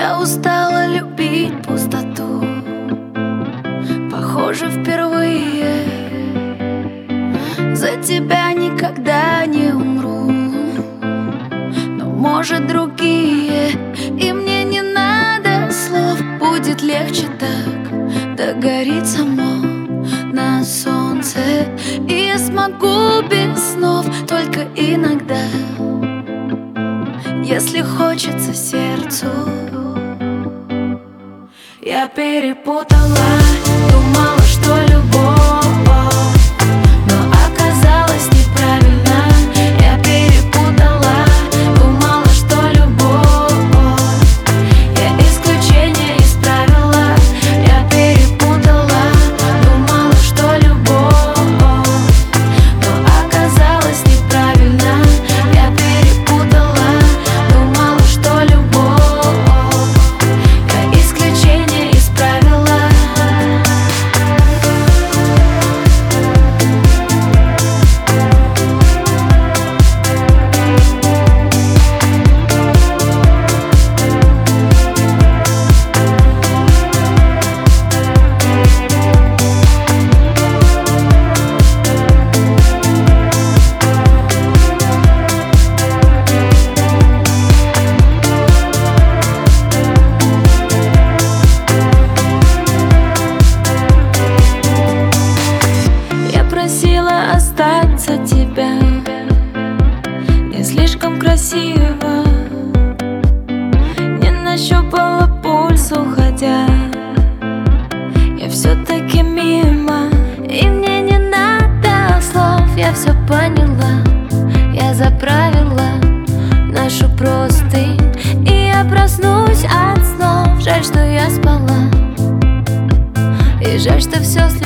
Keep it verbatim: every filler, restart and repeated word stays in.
Я устала любить пустоту, похоже, впервые. За тебя никогда не умру, но, может, другие. И мне не надо слов, будет легче так. Догорит само на солнце, и я смогу без снов только иногда. Если хочется сердцу. Я перепутала, думала, что любовь, но оказалось неправильно. Я перепутала, думала, что любовь, я исключение из правила. Я перепутала, думала, что любовь, но оказалось неправильно. Я перепутала, думала, что любовь, я исключение из правила. Просила остаться тебя, не слишком красиво. Не нащупала пульс, уходя. Я все-таки мимо, и мне не надо слов. Я все поняла, я заправила нашу простынь, и я проснусь от снов. Жаль, что я спала, и жаль, что все